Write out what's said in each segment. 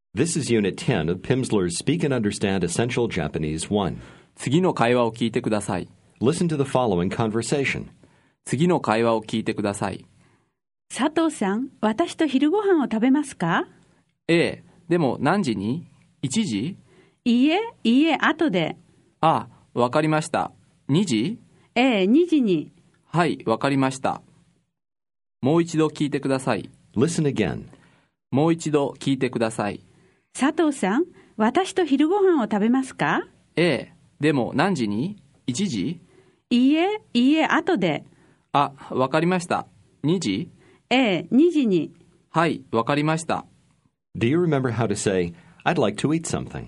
This is Unit 10 of Pimsleur's Speak and Understand Essential Japanese 1. 次の会話を聞いてください。 Listen to the following conversation. 次の会話を聞いてください。 佐藤さん、私と昼ご飯を食べますか？ ええ、でも何時に？ 1 時？ いいえ、後で。 あ、わかりました。2時？ ええ、2時に。 はい、わかりました。もう一度聞いてください。 Listen again. もう一度聞いてください。 佐藤さん、私と昼ご飯を食べますか？ ええ、でも何時に？ 1 時？ いいえ、後で。 あ、わかりました。2時？ ええ、2時に。 はい、わかりました。 Do you remember how to say, I'd like to eat something?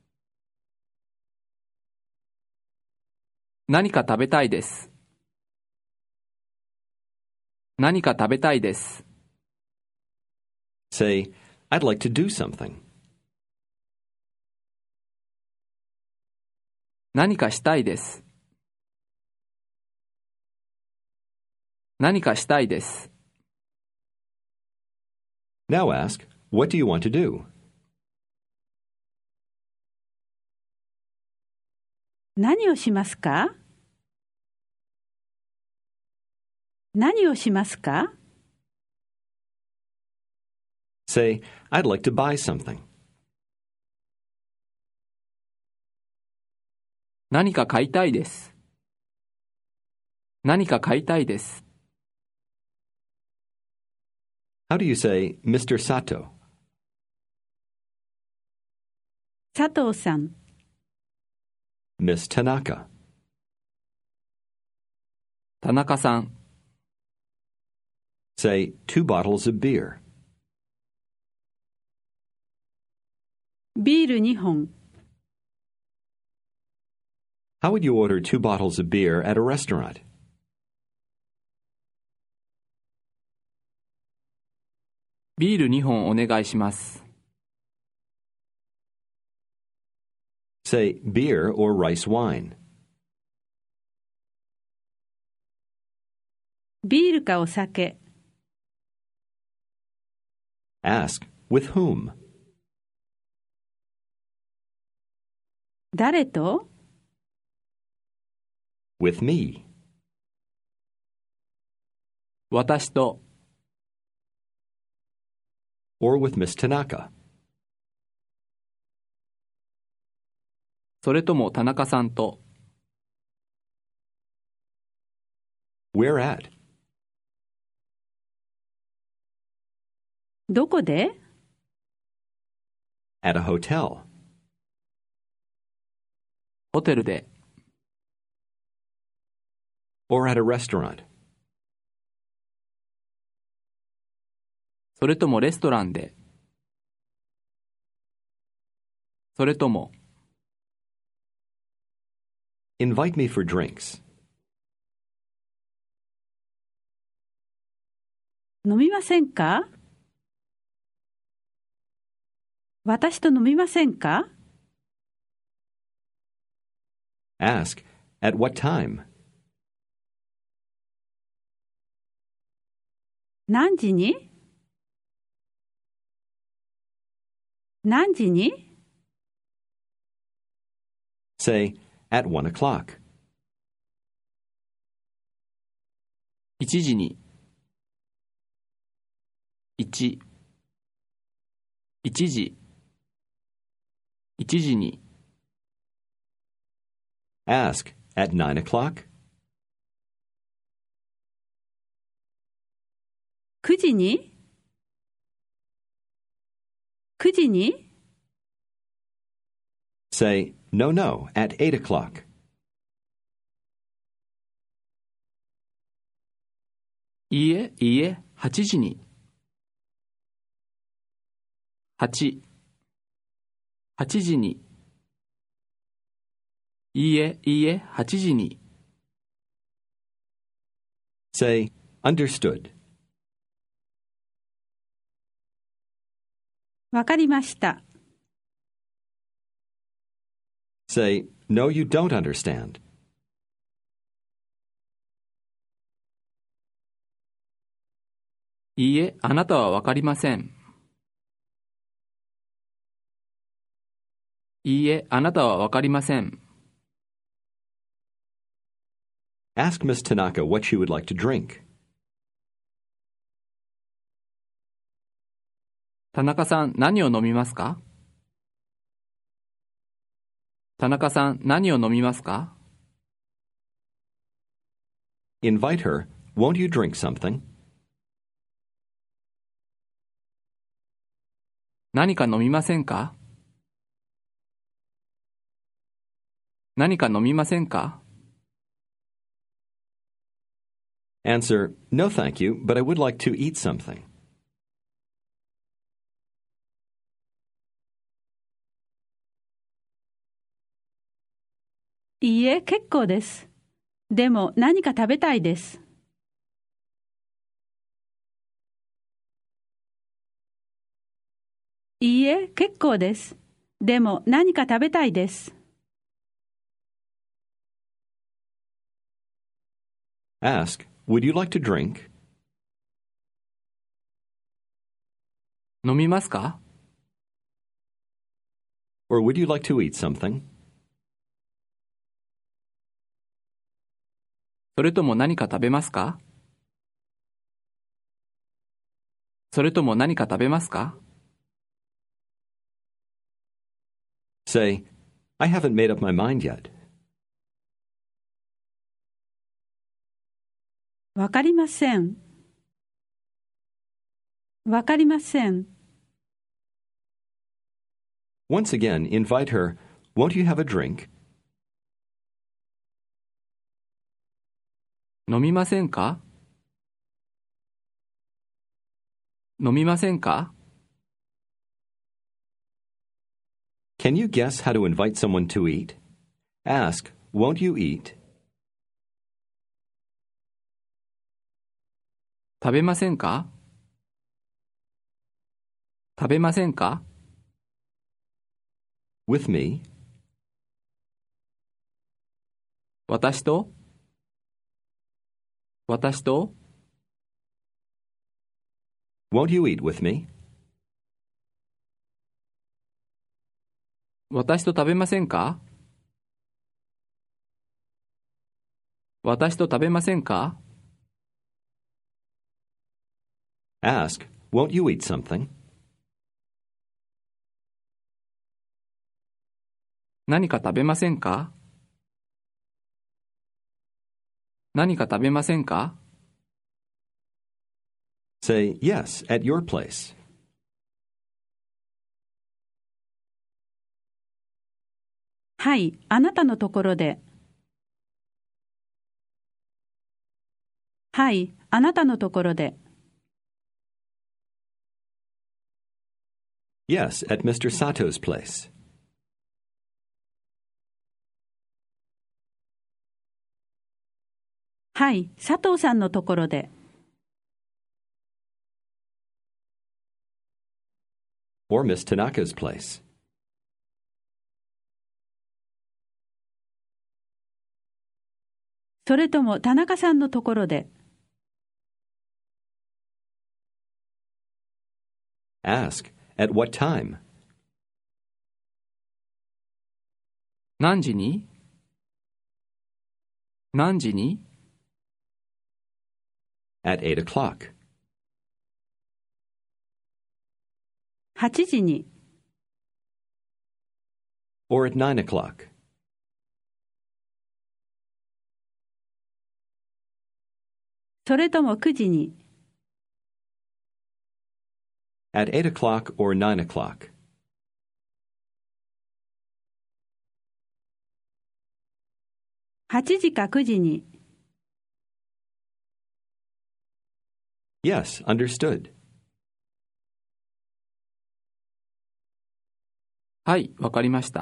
何か食べたいです。何か食べたいです。 Say, I'd like to do something. 何かしたいです。何かしたいです。 Now ask, what do you want to do? 何をしますか？何をしますか？ Say, I'd like to buy something. 何か買いたいです。何か買いたいです。 How do you say, Mr. Sato? 佐藤さん。 Miss Tanaka. 田中さん。 Say, 2 bottles of beer. ビール2本。 How would you order 2 bottles of beer at a restaurant? ビール2本お願いします。 Say, beer or rice wine. ビールかお酒。 Ask, with whom? 誰と？ With me. 私と。 Or with Miss Tanaka. それとも田中さんと。 Where at? どこで？ At a hotel. ホテルで。 Or at a restaurant. それともレストランで。それとも。 Invite me for drinks. 飲みませんか？私と飲みませんか？ Ask, at what time? 何時に？何時に？ Say, at 1 o'clock. 1時に。1時。1時に。 Ask, at 9 o'clock. 9時に？ 9時に？ Say, no, at 8 o'clock. いいえ、8時に。8時に。いいえ、8時に。 Say, understood. わかりました。 Say, no, you don't understand. いいえ、あなたはわかりません。 いいえ、あなたはわかりません。 Ask Miss Tanaka what she would like to drink. 田中さん、何を飲みますか？田中さん、何を飲みますか？ Invite her, won't you drink something? 何か飲みませんか？何か飲みませんか？ Answer, no thank you, but I would like to eat something. いいえ、結構です。でも何か食べたいです。いいえ、結構です。でも何か食べたいです。 Ask, would you like to drink? 飲みますか？ Or would you like to eat something? それとも何か食べますか？それとも何か食べますか？ Say, I haven't made up my mind yet. わかりません。わかりません。 Once again, invite her, won't you have a drink? 飲みませんか？飲みませんか？ Can you guess how to invite someone to eat? Ask, won't you eat? 食べませんか？食べませんか？ With me? 私と？私と？ Won't you eat with me? 私と食べませんか？私と食べませんか？ Ask, won't you eat something? 何か食べませんか？何か食べませんか？ Say, yes, at your place. はい、あなたのところで。はい、あなたのところで。 Yes, at Mr. Sato's place. はい、佐藤さんのところで。 Or Miss Tanaka's place. それとも田中さんのところで。 Ask, at what time? 何時に？何時に？ At 8 o'clock. 8時に。 Or at 9 o'clock. それとも9時に。 At 8 o'clock or 9 o'clock. 8時か9時に。 Yes, understood. はい、わかりました。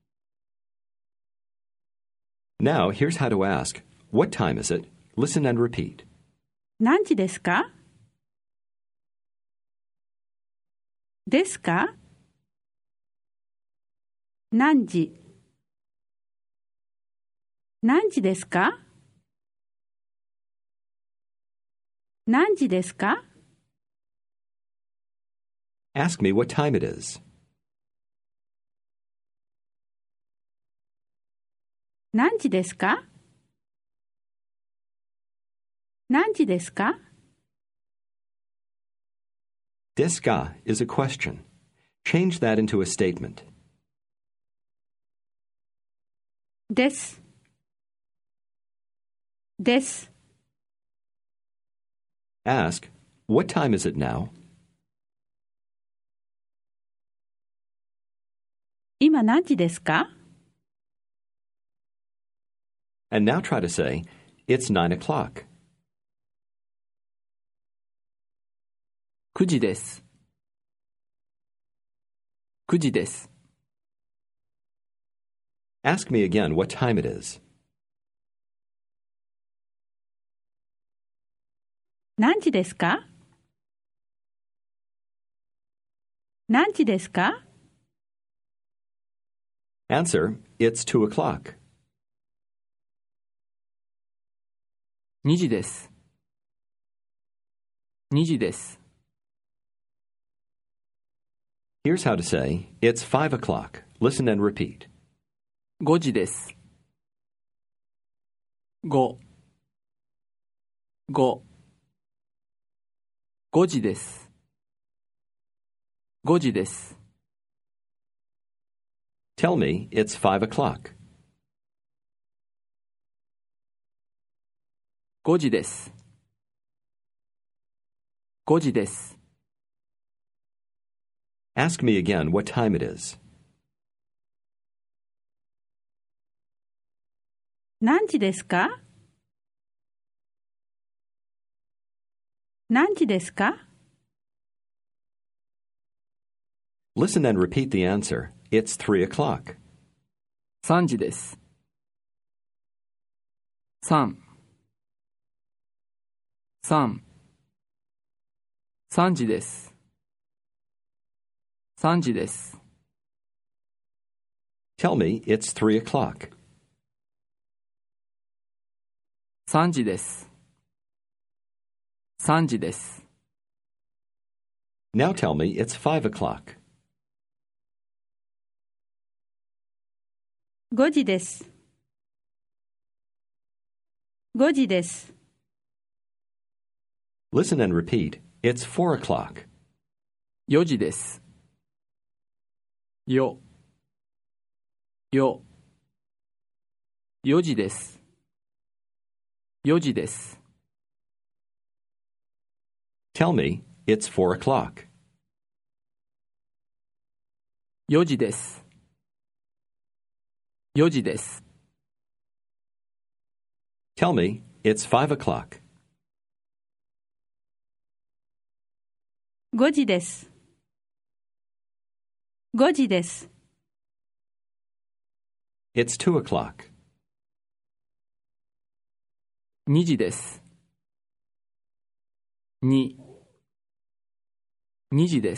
Now, here's how to ask, what time is it? Listen and repeat. 何時ですか？ですか？何時？何時ですか？何時ですか？ Ask me what time it is. 何時ですか？何時ですか？ Desu ka is a question. Change that into a statement. です。です。 Ask, what time is it now? 今何時ですか？ And now try to say, it's 9 o'clock. 9時です。9時です。 Ask me again what time it is. 何時ですか？何時ですか？ Answer, it's 2 o'clock. 2時です。2時です。 Here's how to say, it's 5 o'clock. Listen and repeat. 5時です。5、5、5時です。5時です。 Tell me, it's 5 o'clock. 5時です。5時です。 Ask me again what time it is. 何時ですか？何時ですか？ Listen and repeat the answer. It's 3 o'clock. 3時です。3、3、3時です。3時です。 Tell me, it's 3 o'clock. 3時です。3時です。 Now tell me, it's 5 o'clock. 5時です。5時です。 Listen and repeat. It's 4 o'clock. 4時です。よ、よ、4時です。4時です。 Tell me, it's 4 o'clock. 4時です。4時です。 Tell me, it's 5 o'clock. 5時です。5時です。 It's 2 o'clock. 2時です。2、2時です。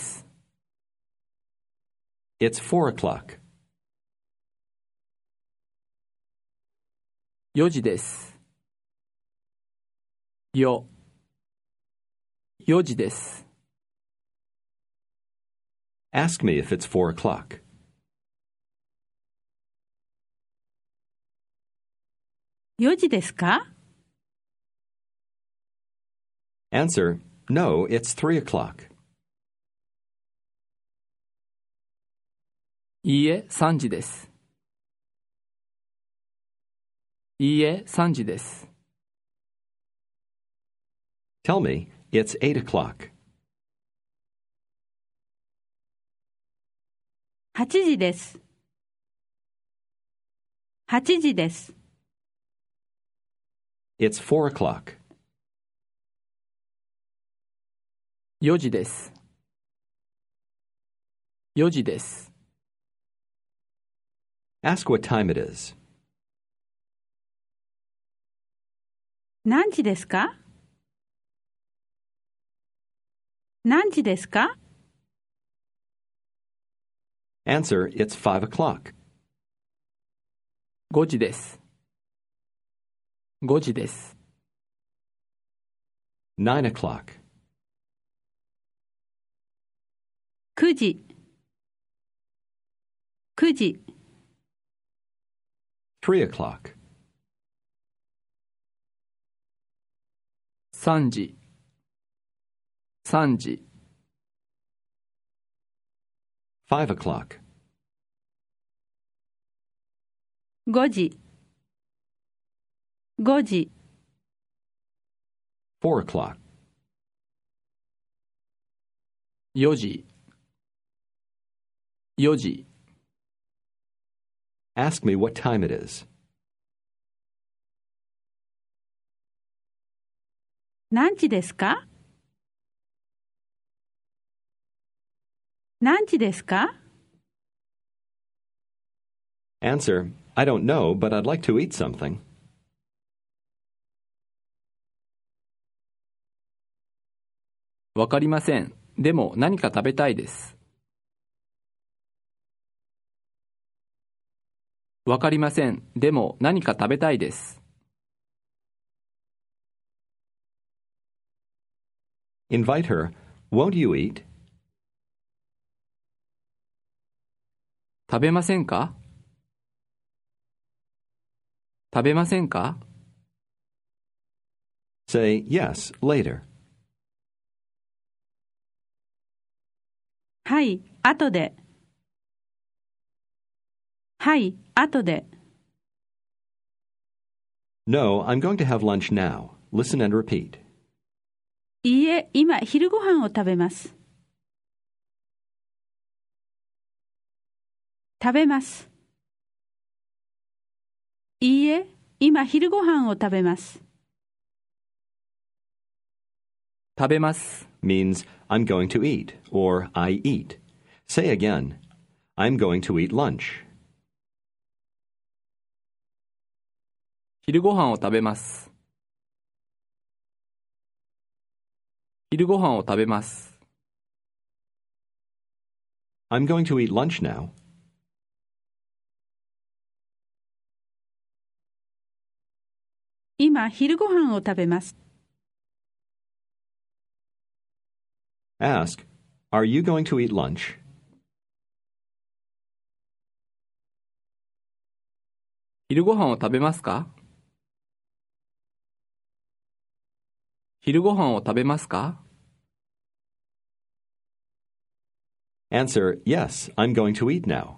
It's 4 o'clock. 4時です。よ、4時です。 Ask me if it's 4 o'clock. 4時ですか？ Answer, no, it's 3 o'clock. いいえ、3時です。いいえ、3時です。 Tell me, it's 8 o'clock. 8時です。8時です。 It's 4 o'clock. 4時です。4時です。 Ask what time it is. 何時ですか？何時ですか？ Answer, it's 5 o'clock. 5時です。5時です。 9 o'clock. 9時。9時。 3 o'clock, 3時、3時、 5 o'clock, 5時、5時、 4 o'clock, 4時、4時、 Ask me what time it is. 何時ですか？何時ですか？ Answer, I don't know, but I'd like to eat something. わかりません。でも何か食べたいです。わかりません。でも何か食べたいです。 Invite her, won't you eat? 食べませんか？食べませんか？ Say yes later. はい、後で。はい、後で。 No, I'm going to have lunch now. Listen and repeat. いいえ、今昼ご飯を食べます。食べます。いいえ、今昼ご飯を食べます。 食べます。 Means I'm going to eat or I eat. Say again, I'm going to eat lunch. 昼ご飯を食べます。昼ご飯を食べます。 I'm going to eat lunch now. 今昼ご飯を食べます。 Ask, are you going to eat lunch? 昼ご飯を食べますか？昼ご飯を食べますか？ Answer, yes, I'm going to eat now.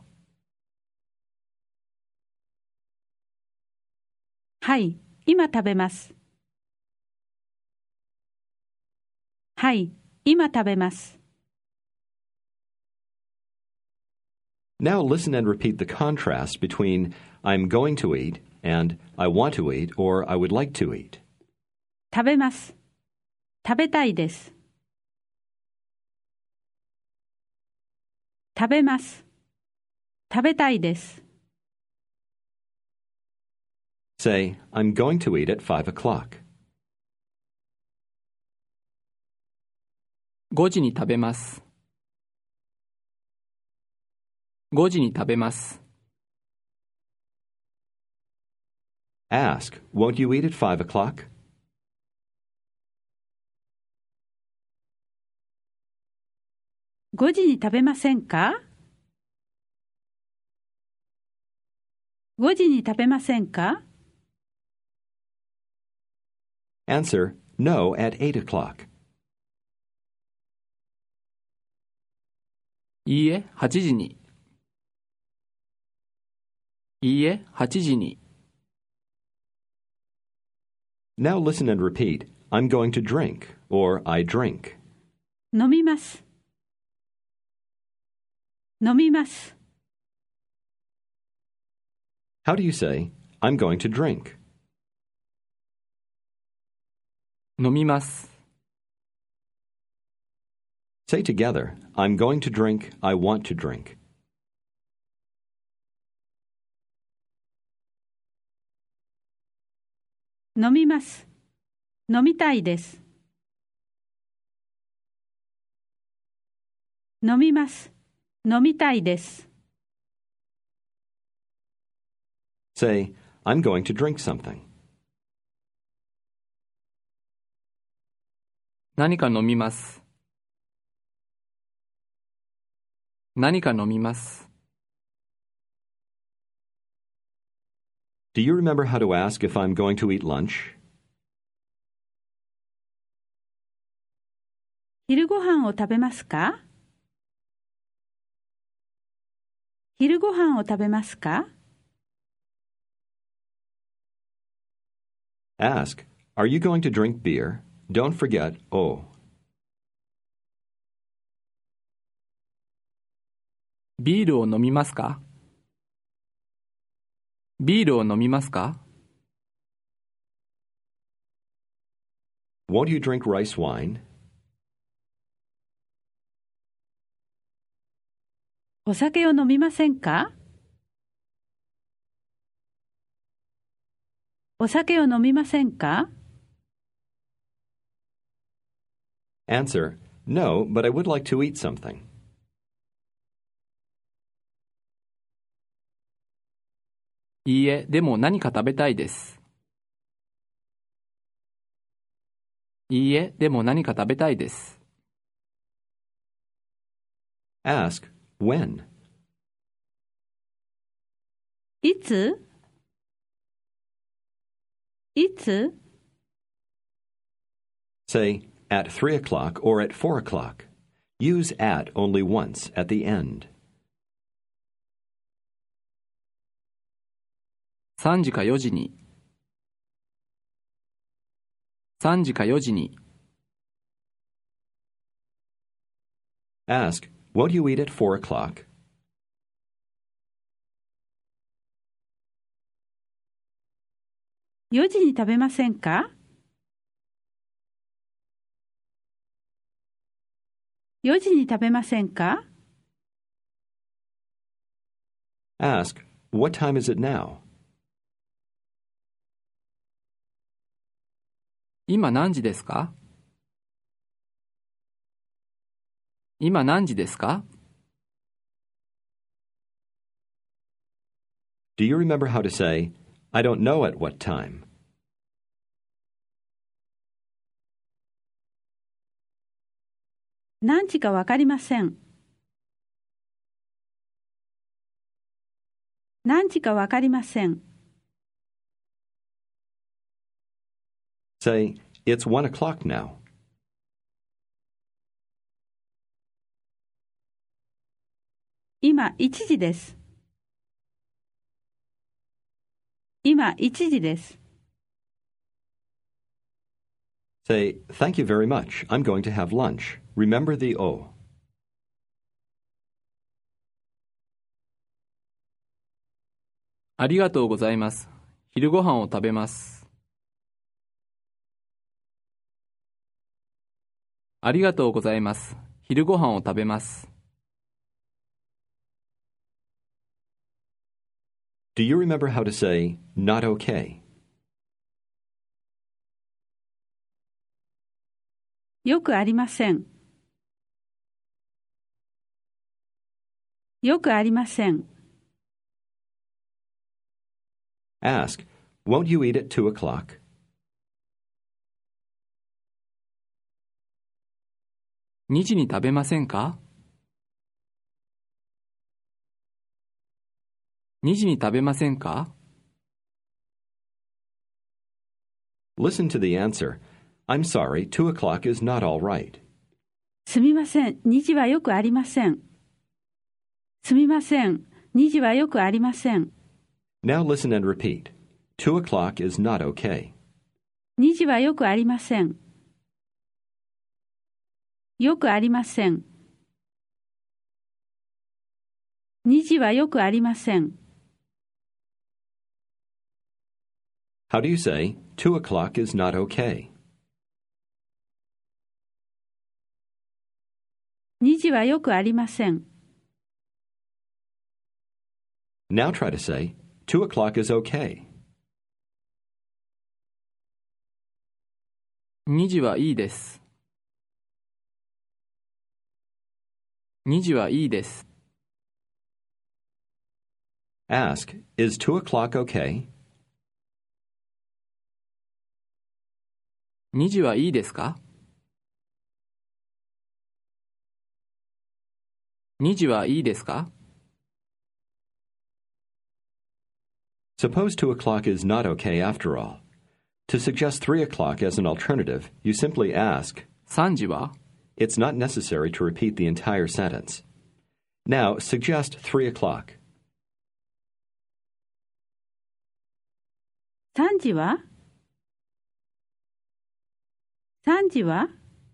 はい、今食べます。はい、今食べます。 Now listen and repeat the contrast between I'm going to eat and I want to eat or I would like to eat. 食べます。食べたいです。食べます。食べたいです。 Say, I'm going to eat at 5 o'clock. 5時に食べます。5時に食べます。 Ask, won't you eat at 5 o'clock? 5時に食べませんか？ 5時に食べませんか？ Answer, no at 8 o'clock. いいえ、8時に。いいえ、8時に。 Now listen and repeat, I'm going to drink or I drink. 飲みます。飲みます。 How do you say, I'm going to drink? 飲みます。 Say together, I'm going to drink, I want to drink. 飲みます。飲みたいです。飲みます。飲みたいです。 Say, I'm going to drink something. 何か飲みます。何か飲みます。 Do you remember how to ask if I'm going to eat lunch? 昼ご飯を食べますか？昼ご飯を食べますか？ Ask, are you going to drink beer? Don't forget O. ビールを飲みますか？ビールを飲みますか？ Won't you drink rice wine? お酒を飲みませんか？お酒を飲みませんか？ Answer, no, but I would like to eat something. いいえ、でも何か食べたいです。いいえ、でも何か食べたいです。 Ask, when? いつ？いつ？ Say, at 3 o'clock or at 4 o'clock. Use at only once at the end. 3時か4時に。3時か4時に。 Ask, won't you eat at 4 o'clock? 4時に食べませんか？4時に食べませんか？ Ask, what time is it now? 今何時ですか？今何時ですか？ Do you remember how to say, I don't know at what time? 何時かわかりません。何時かわかりません。 Say, it's 1 o'clock now. 今1時です。今1時です。 Say, thank you very much. I'm going to have lunch. Remember the O. ありがとうございます。昼ご飯を食べます。ありがとうございます。昼ご飯を食べます。 Do you remember how to say, not okay? よくありません。よくありません。 Ask, won't you eat at 2 o'clock? 2時に食べませんか？ 2時に食べませんか？ Listen to the answer. I'm sorry, 2 o'clock is not all right. すみません。2時はよくありません。すみません。2時はよくありません。 Now listen and repeat. 2 o'clock is not okay. 2時はよくありません。よくありません。2時はよくありません。 How do you say, 2 o'clock is not okay? 2時はよくありません。 Now try to say, 2 o'clock is okay. 2時はいいです。2時はいいです。 Ask, is 2 o'clock okay? 2時はいいですか？ 2時はいいですか？ Suppose 2 o'clock is not okay after all. To suggest 3 o'clock as an alternative, you simply ask, 3時は It's not necessary to repeat the entire sentence. Now, suggest 3 o'clock. 3時は3時は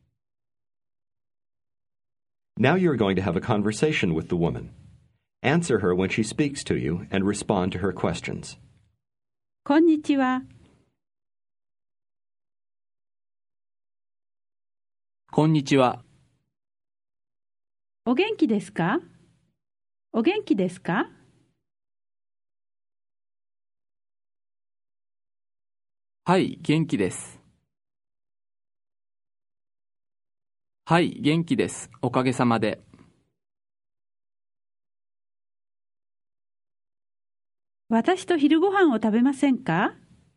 Now you're going to have a conversation with the woman. Answer her when she speaks to you and respond to her questions. こんにちは。 こんにちは。 お元気ですか？お元気ですか？ はい、元気です。はい、元気です。おかげさまで。 私と昼ご飯を食べませんか？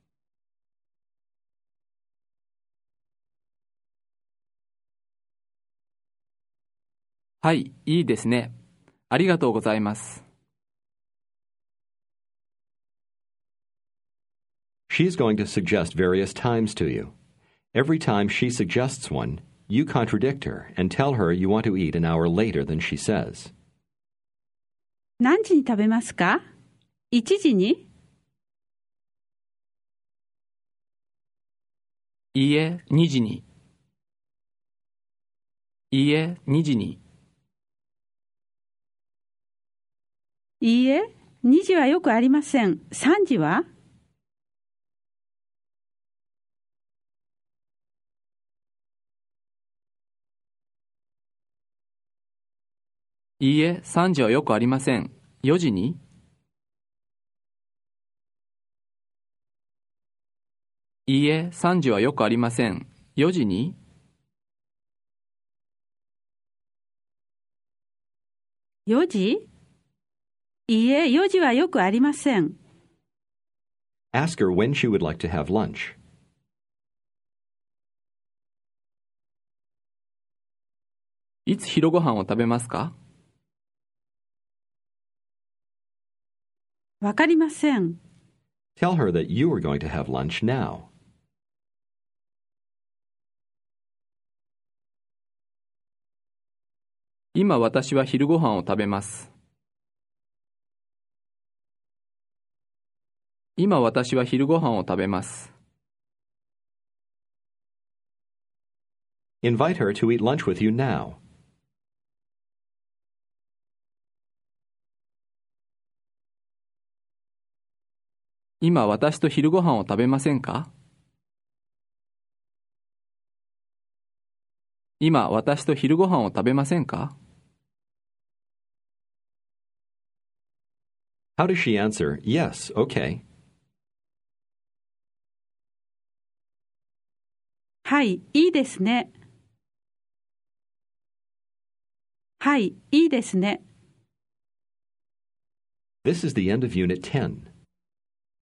はい、いいですね。ありがとうございます。 She's going to suggest various times to you. Every time she suggests one, you contradict her and tell her you want to eat an hour later than she says. 何時に食べますか？1時に？ いいえ、2時に。いいえ、2時に。 いいえ、2時はよくありません。3時は？ いいえ、3時はよくありません。4時に？いいえ、3時はよくありません。4時に？ 4時？いいえ、4時はよくありません。 Ask her when she would like to have lunch. いつ昼ご飯を食べますか？ わかりません。 Tell her that you are going to have lunch now. 今私は昼ご飯を食べます。今私は昼ご飯を食べます。 Invite her to eat lunch with you now. 今私と昼ご飯を食べませんか？今私と昼ご飯を食べませんか？ How does she answer, yes, okay? はい、いいですね。はい、いいですね。 This is the end of Unit 10.